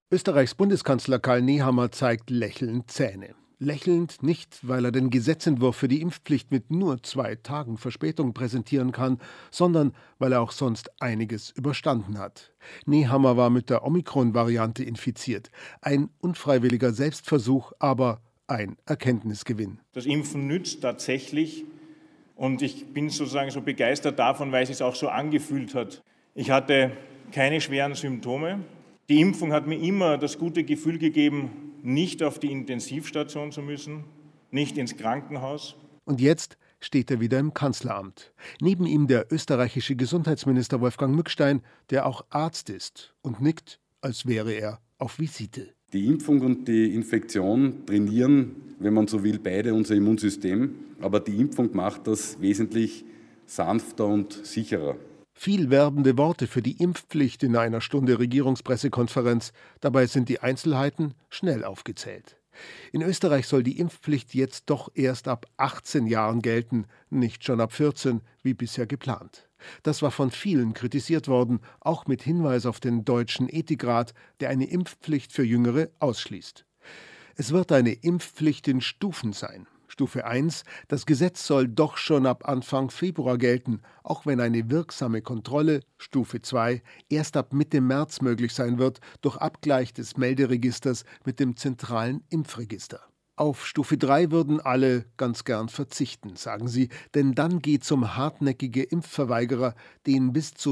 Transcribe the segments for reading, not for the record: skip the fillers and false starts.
Österreichs Bundeskanzler Karl Nehammer zeigt lächelnd Zähne. Lächelnd nicht, weil er den Gesetzentwurf für die Impfpflicht mit nur 2 Tagen Verspätung präsentieren kann, sondern weil er auch sonst einiges überstanden hat. Nehammer war mit der Omikron-Variante infiziert. Ein unfreiwilliger Selbstversuch, aber ein Erkenntnisgewinn. Das Impfen nützt tatsächlich und ich bin sozusagen so begeistert davon, weil es sich auch so angefühlt hat. Ich hatte keine schweren Symptome. Die Impfung hat mir immer das gute Gefühl gegeben, nicht auf die Intensivstation zu müssen, nicht ins Krankenhaus. Und jetzt steht er wieder im Kanzleramt. Neben ihm der österreichische Gesundheitsminister Wolfgang Mückstein, der auch Arzt ist und nickt, als wäre er auf Visite. Die Impfung und die Infektion trainieren, wenn man so will, beide unser Immunsystem. Aber die Impfung macht das wesentlich sanfter und sicherer. Viel werbende Worte für die Impfpflicht in einer Stunde Regierungspressekonferenz. Dabei sind die Einzelheiten schnell aufgezählt. In Österreich soll die Impfpflicht jetzt doch erst ab 18 Jahren gelten, nicht schon ab 14, wie bisher geplant. Das war von vielen kritisiert worden, auch mit Hinweis auf den Deutschen Ethikrat, der eine Impfpflicht für Jüngere ausschließt. Es wird eine Impfpflicht in Stufen sein. Stufe 1, das Gesetz soll doch schon ab Anfang Februar gelten, auch wenn eine wirksame Kontrolle, Stufe 2, erst ab Mitte März möglich sein wird, durch Abgleich des Melderegisters mit dem zentralen Impfregister. Auf Stufe 3 würden alle ganz gern verzichten, sagen sie, denn dann geht's um hartnäckige Impfverweigerer, denen bis zu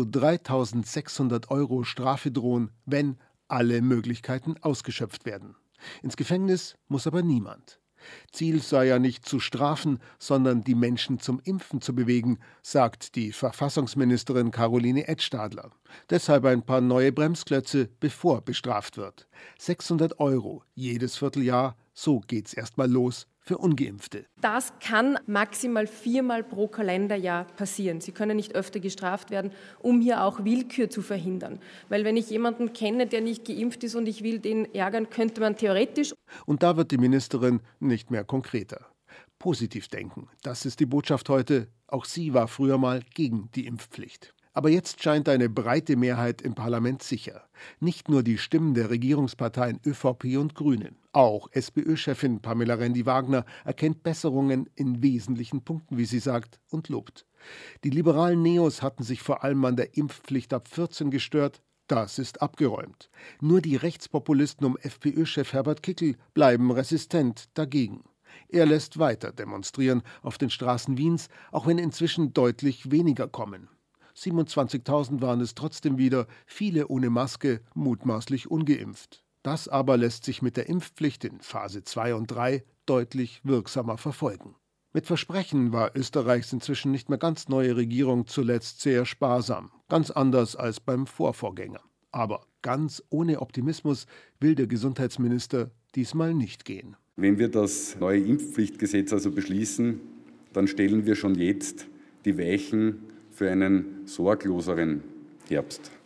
3.600 € Strafe drohen, wenn alle Möglichkeiten ausgeschöpft werden. Ins Gefängnis muss aber niemand. Ziel sei ja nicht zu strafen, sondern die Menschen zum Impfen zu bewegen, sagt die Verfassungsministerin Caroline Edstadler. Deshalb ein paar neue Bremsklötze, bevor bestraft wird. 600 € jedes Vierteljahr, so geht's erstmal los für Ungeimpfte. Das kann maximal 4-mal pro Kalenderjahr passieren. Sie können nicht öfter gestraft werden, um hier auch Willkür zu verhindern. Weil wenn ich jemanden kenne, der nicht geimpft ist und ich will den ärgern, könnte man theoretisch. Und da wird die Ministerin nicht mehr konkreter. Positiv denken, das ist die Botschaft heute. Auch sie war früher mal gegen die Impfpflicht. Aber jetzt scheint eine breite Mehrheit im Parlament sicher. Nicht nur die Stimmen der Regierungsparteien ÖVP und Grüne. Auch SPÖ-Chefin Pamela Rendi-Wagner erkennt Besserungen in wesentlichen Punkten, wie sie sagt, und lobt. Die liberalen Neos hatten sich vor allem an der Impfpflicht ab 14 gestört. Das ist abgeräumt. Nur die Rechtspopulisten um FPÖ-Chef Herbert Kickl bleiben resistent dagegen. Er lässt weiter demonstrieren auf den Straßen Wiens, auch wenn inzwischen deutlich weniger kommen. 27.000 waren es trotzdem wieder, viele ohne Maske, mutmaßlich ungeimpft. Das aber lässt sich mit der Impfpflicht in Phase 2 und 3 deutlich wirksamer verfolgen. Mit Versprechen war Österreichs inzwischen nicht mehr ganz neue Regierung zuletzt sehr sparsam, ganz anders als beim Vorvorgänger. Aber ganz ohne Optimismus will der Gesundheitsminister diesmal nicht gehen. Wenn wir das neue Impfpflichtgesetz also beschließen, dann stellen wir schon jetzt die Weichen für einen sorgloseren Herbst.